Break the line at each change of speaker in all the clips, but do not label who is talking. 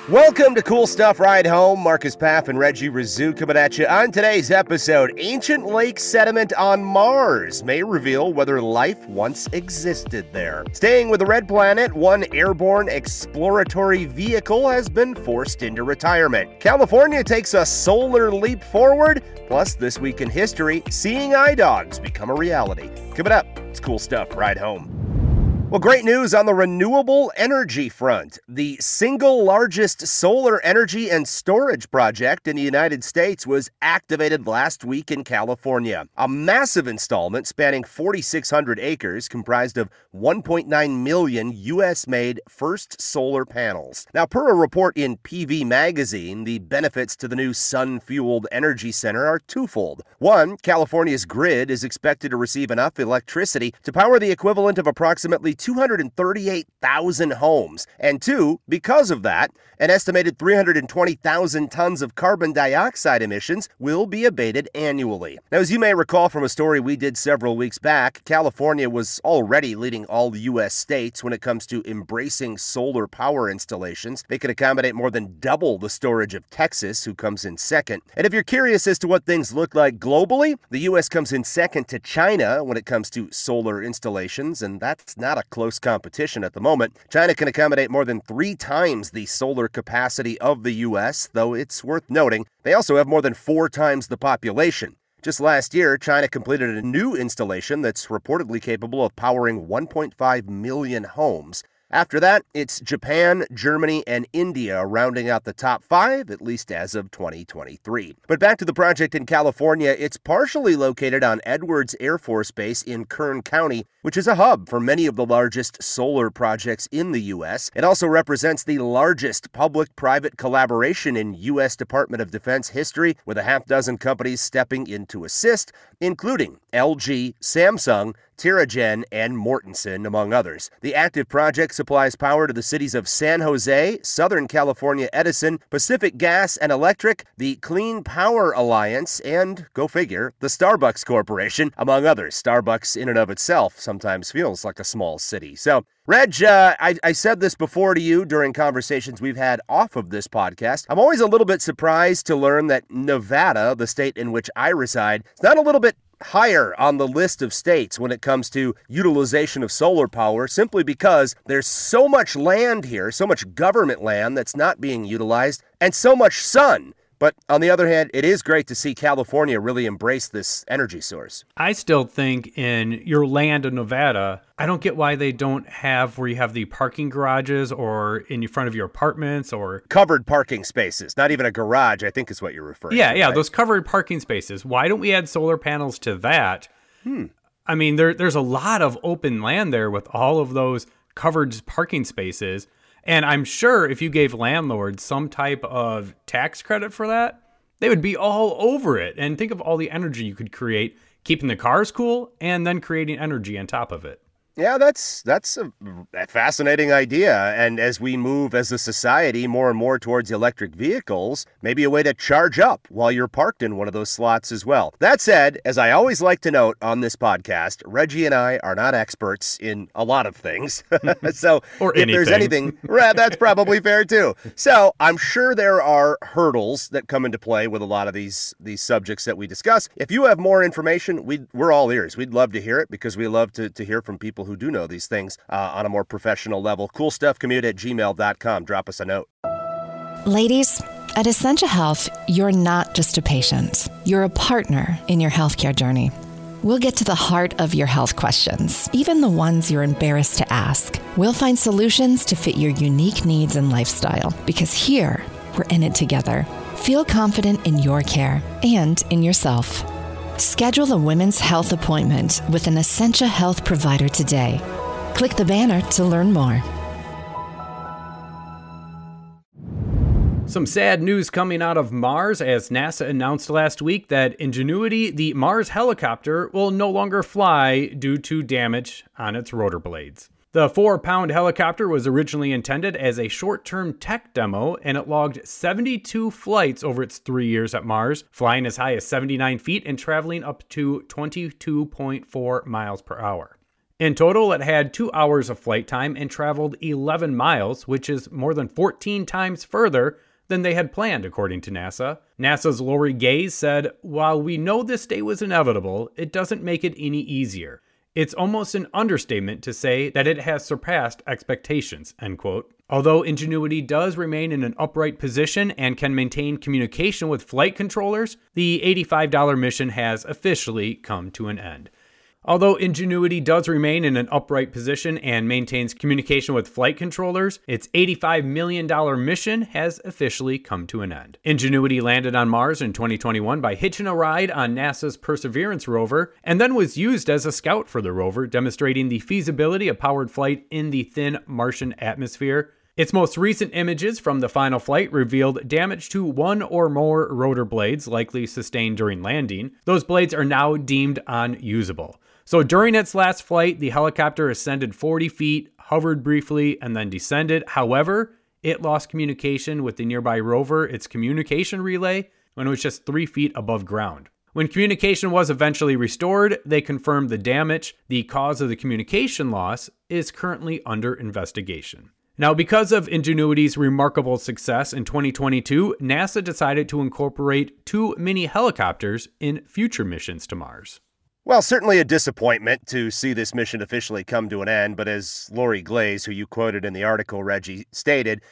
Welcome to Cool Stuff Ride Home. Marcus Paff and Reggie Rizou coming at you on today's episode. Ancient lake sediment on Mars may reveal whether life once existed there. Staying with the Red Planet, one airborne exploratory vehicle has been forced into retirement. California takes a solar leap forward. Plus, this week in history, seeing eye dogs become a reality. Coming up, it's Cool Stuff Ride Home. Well, great news on the renewable energy front. The single largest solar energy and storage project in the United States was activated last week in California. A massive installment spanning 4,600 acres comprised of 1.9 million U.S.-made first solar panels. Now, per a report in PV Magazine, the benefits to the new sun-fueled energy center are twofold. One, California's grid is expected to receive enough electricity to power the equivalent of approximately 238,000 homes. And two, because of that, an estimated 320,000 tons of carbon dioxide emissions will be abated annually. Now, as you may recall from a story we did several weeks back, California was already leading all U.S. states when it comes to embracing solar power installations. They could accommodate more than double the storage of Texas, who comes in second. And if you're curious as to what things look like globally, the U.S. comes in second to China when it comes to solar installations, and that's not a close competition at the moment. China can accommodate more than 3 times the solar capacity of the U.S., though it's worth noting they also have more than 4 times the population. Just last year, China completed a new installation that's reportedly capable of powering 1.5 million homes. After that, it's Japan, Germany, and India rounding out the top 5, at least as of 2023. But back to the project in California, it's partially located on Edwards Air Force Base in Kern County, which is a hub for many of the largest solar projects in the U.S. It also represents the largest public-private collaboration in U.S. Department of Defense history, with a half dozen companies stepping in to assist, including LG, Samsung, TerraGen, and Mortenson, among others. The active project supplies power to the cities of San Jose, Southern California Edison, Pacific Gas and Electric, the Clean Power Alliance, and, go figure, the Starbucks Corporation, among others. Starbucks in and of itself sometimes feels like a small city. So, Reg, I said this before to you during conversations we've had off of this podcast. I'm always a little bit surprised to learn that Nevada, the state in which I reside, is not a little bit higher on the list of states when it comes to utilization of solar power, simply because there's so much land here, so much government land that's not being utilized, and so much sun. But on the other hand, it is great to see California really embrace this energy source.
I still think in your land in Nevada, I don't get why they don't have where you have the parking garages or in front of your apartments or
covered parking spaces. Not even a garage, I think is what you're referring to.
Yeah,
right?
Those covered parking spaces. Why don't we add solar panels to that? I mean, there's a lot of open land there with all of those covered parking spaces. And I'm sure if you gave landlords some type of tax credit for that, they would be all over it. And think of all the energy you could create, keeping the cars cool and then creating energy on top of it.
Yeah, that's a fascinating idea. And as we move as a society more and more towards electric vehicles, maybe a way to charge up while you're parked in one of those slots as well. That said, as I always like to note on this podcast, Reggie and I are not experts in a lot of things. So
or
if there's anything, that's probably fair too. So I'm sure there are hurdles that come into play with a lot of these subjects that we discuss. If you have more information, we're all ears. We'd love to hear it because we love to hear from people who do know these things on a more professional level. CoolStuffCommute@gmail.com. Drop us a note.
Ladies, at Essentia Health, you're not just a patient. You're a partner in your healthcare journey. We'll get to the heart of your health questions, even the ones you're embarrassed to ask. We'll find solutions to fit your unique needs and lifestyle, because here, we're in it together. Feel confident in your care and in yourself. Schedule a women's health appointment with an Essentia Health provider today. Click the banner to learn more.
Some sad news coming out of Mars as NASA announced last week that Ingenuity, the Mars helicopter, will no longer fly due to damage on its rotor blades. The 4-pound helicopter was originally intended as a short-term tech demo, and it logged 72 flights over its 3 years at Mars, flying as high as 79 feet and traveling up to 22.4 miles per hour. In total, it had 2 hours of flight time and traveled 11 miles, which is more than 14 times further than they had planned, according to NASA. NASA's Lori Gaze said, "While we know this day was inevitable, it doesn't make it any easier. It's almost an understatement to say that it has surpassed expectations," end quote. Although Ingenuity does remain in an upright position and can maintain communication with flight controllers, the $85 mission has officially come to an end. Although Ingenuity does remain in an upright position and maintains communication with flight controllers, its $85 million mission has officially come to an end. Ingenuity landed on Mars in 2021 by hitching a ride on NASA's Perseverance rover, and then was used as a scout for the rover, demonstrating the feasibility of powered flight in the thin Martian atmosphere. Its most recent images from the final flight revealed damage to one or more rotor blades, likely sustained during landing. Those blades are now deemed unusable. So during its last flight, the helicopter ascended 40 feet, hovered briefly, and then descended. However, it lost communication with the nearby rover, its communication relay, when it was just 3 feet above ground. When communication was eventually restored, they confirmed the damage. The cause of the communication loss is currently under investigation. Now, because of Ingenuity's remarkable success in 2022, NASA decided to incorporate 2 mini helicopters in future missions to Mars.
Well, certainly a disappointment to see this mission officially come to an end, but as Lori Glaze, who you quoted in the article, Reggie, stated,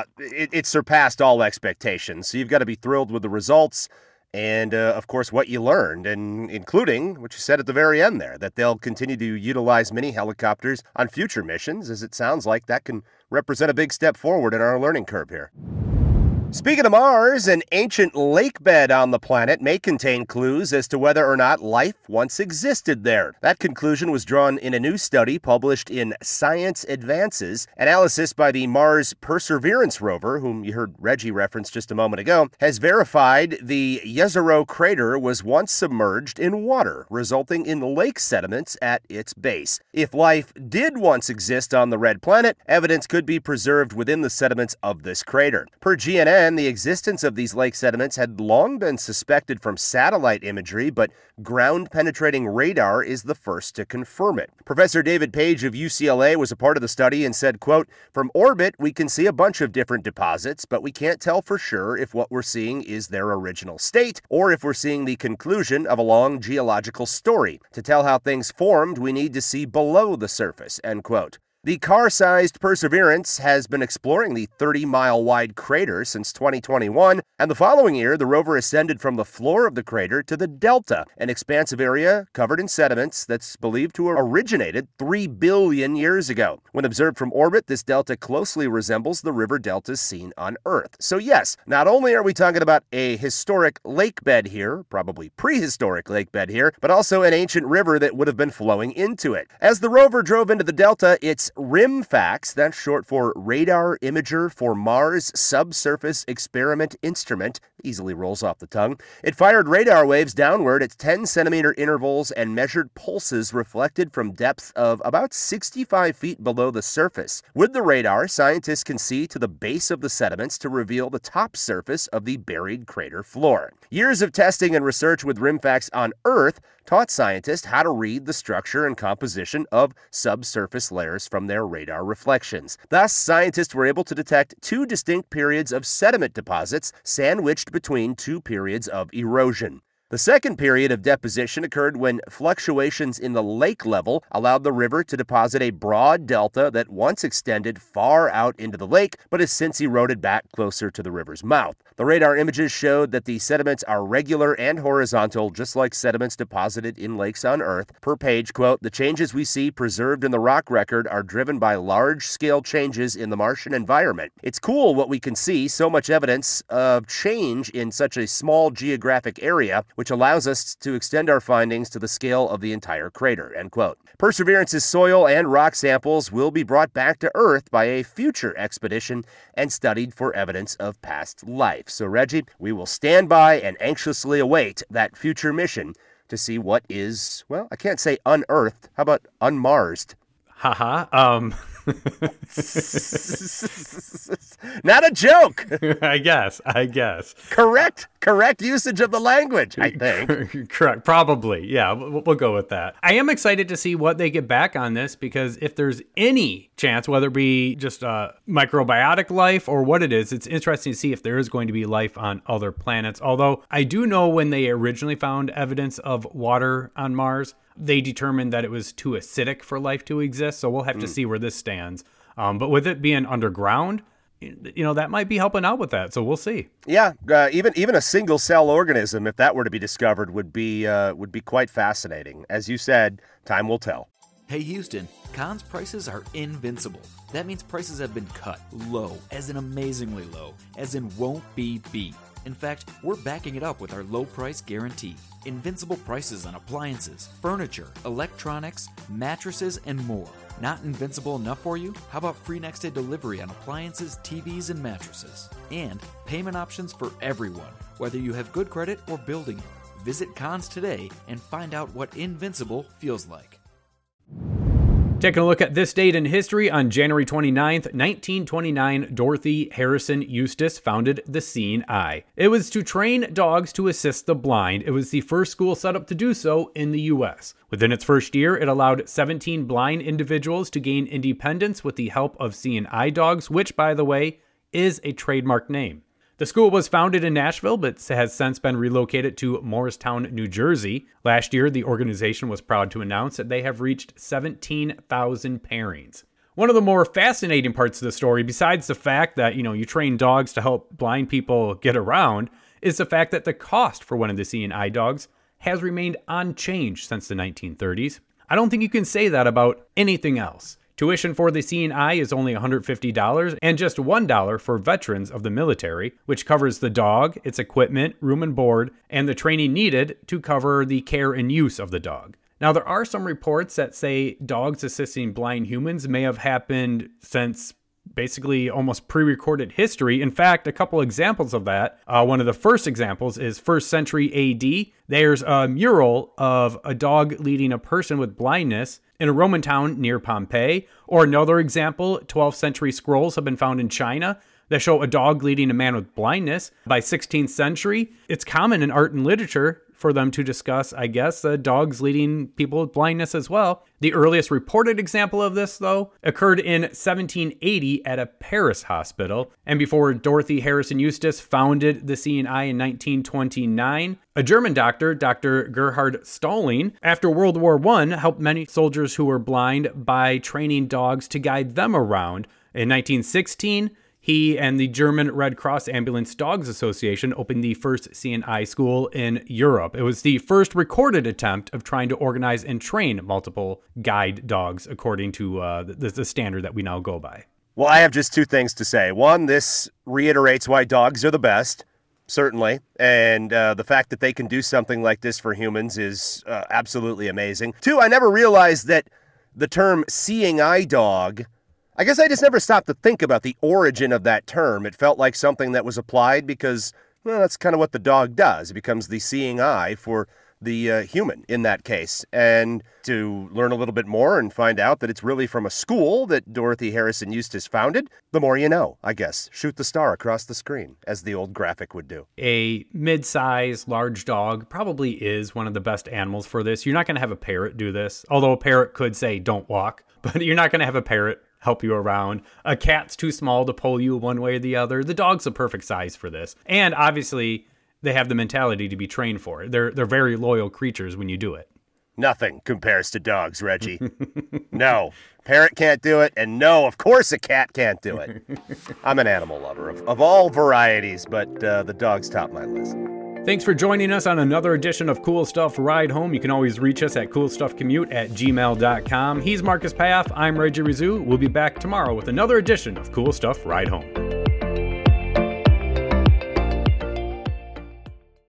it surpassed all expectations. So you've got to be thrilled with the results and, of course, what you learned, and including what you said at the very end there, that they'll continue to utilize mini helicopters on future missions, as it sounds like that can represent a big step forward in our learning curve here. Speaking of Mars, an ancient lake bed on the planet may contain clues as to whether or not life once existed there. That conclusion was drawn in a new study published in Science Advances. Analysis by the Mars Perseverance rover, whom you heard Reggie reference just a moment ago, has verified the Jezero crater was once submerged in water, resulting in lake sediments at its base. If life did once exist on the red planet, evidence could be preserved within the sediments of this crater. Per GNN, the existence of these lake sediments had long been suspected from satellite imagery, but ground-penetrating radar is the first to confirm it. Professor David Page of UCLA was a part of the study and said, quote, "From orbit, we can see a bunch of different deposits, but we can't tell for sure if what we're seeing is their original state or if we're seeing the conclusion of a long geological story. To tell how things formed, we need to see below the surface," end quote. The car-sized Perseverance has been exploring the 30-mile-wide crater since 2021, and the following year, the rover ascended from the floor of the crater to the delta, an expansive area covered in sediments that's believed to have originated 3 billion years ago. When observed from orbit, this delta closely resembles the river deltas seen on Earth. So yes, not only are we talking about a historic lake bed here, probably prehistoric lake bed here, but also an ancient river that would have been flowing into it. As the rover drove into the delta, its RIMFAX, that's short for Radar Imager for Mars Subsurface Experiment Instrument, easily rolls off the tongue. It fired radar waves downward at 10-centimeter intervals and measured pulses reflected from depths of about 65 feet below the surface. With the radar, scientists can see to the base of the sediments to reveal the top surface of the buried crater floor. Years of testing and research with RIMFAX on Earth taught scientists how to read the structure and composition of subsurface layers from their radar reflections. Thus, scientists were able to detect 2 distinct periods of sediment deposits sandwiched between 2 periods of erosion. The second period of deposition occurred when fluctuations in the lake level allowed the river to deposit a broad delta that once extended far out into the lake, but has since eroded back closer to the river's mouth. The radar images showed that the sediments are regular and horizontal, just like sediments deposited in lakes on Earth. Per Page, quote, "The changes we see preserved in the rock record are driven by large-scale changes in the Martian environment. It's cool what we can see, so much evidence of change in such a small geographic area, which allows us to extend our findings to the scale of the entire crater," end quote. Perseverance's soil and rock samples will be brought back to Earth by a future expedition and studied for evidence of past life. So, Reggie, we will stand by and anxiously await that future mission to see what is, well, I can't say unearthed. How about unmarsed?
Haha.
Not a joke.
I guess.
Correct usage of the language, I think.
Correct. Probably. Yeah, we'll go with that. I am excited to see what they get back on this, because if there's any chance, whether it be just microbiotic life or what it is, it's interesting to see if there is going to be life on other planets. Although I do know when they originally found evidence of water on Mars, they determined that it was too acidic for life to exist. So we'll have to see where this stands. But with it being underground, that might be helping out with that. So we'll see.
Yeah, even a single cell organism, if that were to be discovered, would be quite fascinating. As you said, time will tell.
Hey Houston, Conn's prices are invincible. That means prices have been cut low, as in amazingly low, as in won't be beat. In fact, we're backing it up with our low price guarantee. Invincible prices on appliances, furniture, electronics, mattresses, and more. Not invincible enough for you? How about free next day delivery on appliances, TVs, and mattresses? And payment options for everyone, whether you have good credit or building it. Visit Conn's today and find out what invincible feels like.
Taking a look at this date in history, on January 29th, 1929, Dorothy Harrison Eustace founded the Seeing Eye. It was to train dogs to assist the blind. It was the first school set up to do so in the U.S. Within its first year, it allowed 17 blind individuals to gain independence with the help of Seeing Eye dogs, which, by the way, is a trademark name. The school was founded in Nashville, but has since been relocated to Morristown, New Jersey. Last year, the organization was proud to announce that they have reached 17,000 pairings. One of the more fascinating parts of the story, besides the fact that, you train dogs to help blind people get around, is the fact that the cost for one of the Seeing Eye dogs has remained unchanged since the 1930s. I don't think you can say that about anything else. Tuition for the Seeing Eye is only $150 and just $1 for veterans of the military, which covers the dog, its equipment, room and board, and the training needed to cover the care and use of the dog. Now, there are some reports that say dogs assisting blind humans may have happened since basically almost pre-recorded history. In fact, a couple examples of that. One of the first examples is 1st century AD. There's a mural of a dog leading a person with blindness in a Roman town near Pompeii. Or another example, 12th century scrolls have been found in China that show a dog leading a man with blindness. By 16th century, it's common in art and literature for them to discuss, I guess, dogs leading people with blindness as well. The earliest reported example of this, though, occurred in 1780 at a Paris hospital. And before Dorothy Harrison Eustace founded the Seeing Eye in 1929, a German doctor, Dr. Gerhard Stalling, after World War I, helped many soldiers who were blind by training dogs to guide them around. In 1916, he and the German Red Cross Ambulance Dogs Association opened the first Seeing Eye school in Europe. It was the first recorded attempt of trying to organize and train multiple guide dogs according to the standard that we now go by.
Well, I have just two things to say. One, this reiterates why dogs are the best, certainly. And the fact that they can do something like this for humans is absolutely amazing. Two, I never realized that the term Seeing Eye dog, I guess I just never stopped to think about the origin of that term. It felt like something that was applied because, well, that's kind of what the dog does. It becomes the seeing eye for the human in that case. And to learn a little bit more and find out that it's really from a school that Dorothy Harrison Eustace founded, the more you know, I guess. Shoot the star across the screen, as the old graphic would do.
A mid-size, large dog probably is one of the best animals for this. You're not going to have a parrot do this, although a parrot could say, don't walk, but you're not going to have a parrot help you around. A cat's too small to pull you one way or the other. The dog's the perfect size for this. And obviously, they have the mentality to be trained for it. They're very loyal creatures when you do it.
Nothing compares to dogs, Reggie. No, parrot can't do it, and no, of course a cat can't do it. I'm an animal lover of all varieties, but the dog's top my list.
Thanks for joining us on another edition of Cool Stuff Ride Home. You can always reach us at coolstuffcommute@gmail.com. He's Marcus Paff. I'm Reggie Rizou. We'll be back tomorrow with another edition of Cool Stuff Ride Home.